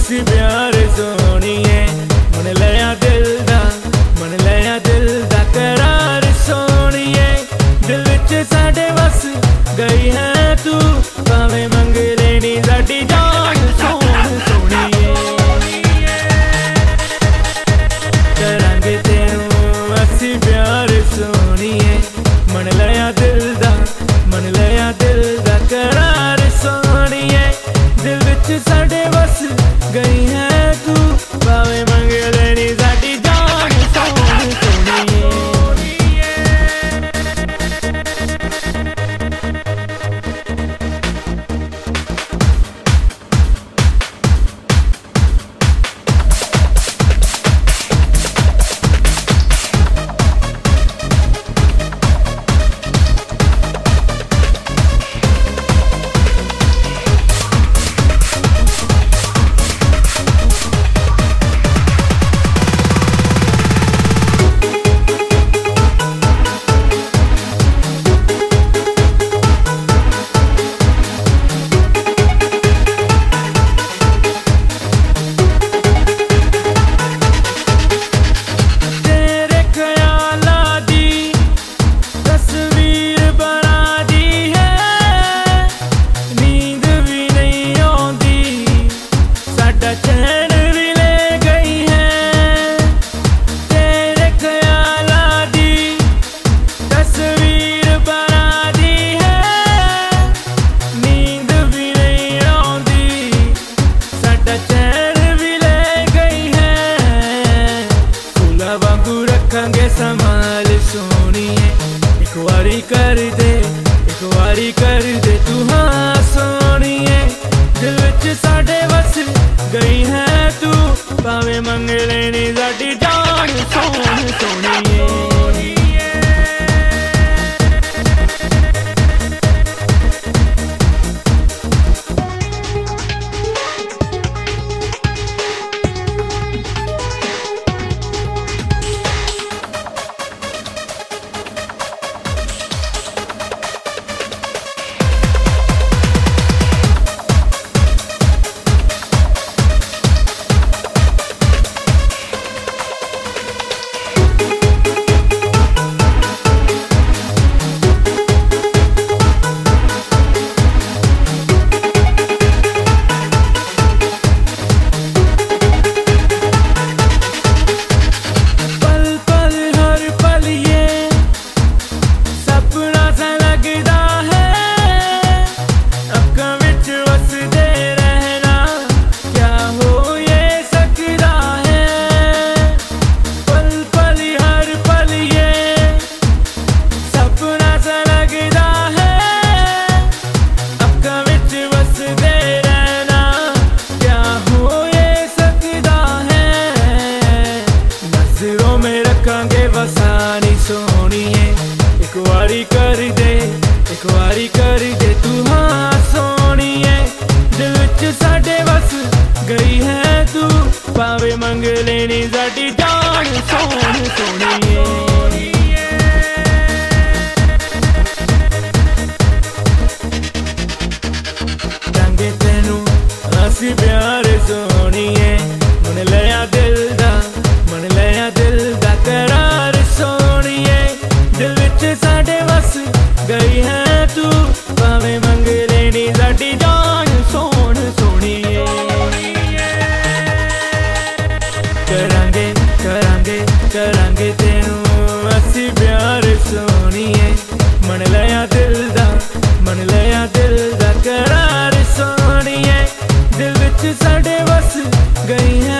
असी प्यार सोनिए मन लिया दिल दा करार सोनिए दिल विच साडे वस गई है तू भावे मंग लेनी साडी जान सोनिए करांगे तेनू असी प्यार सोनिए मन लिया दिल दा करार सोनिए दिल विच साडे वस गई है तू भावे मंग लेनी साडी जान सोनिए संभाल सोनिए एक वारी कर दे तू हाँ सोनिए दिल विच साडे वस गई है तू भावे मंग लेनी साडी जान सोनिए सोनिए एक वारी कर दे तू हाँ सोनिए दिल विच साडे वस गई है तू भावे मंग लेनी साडी जान सोनिए करांगे तेनू असी प्यार सोनिए मन लिया दिल दा करार सोनिए दिल विच साडे वस गई है तू भावे मंग लेनी साडी जान सोनिए करांगे तेनू असी प्यार सोनिए मन लिया दिल दा करार सोनिए दिल विच साडे वस गई है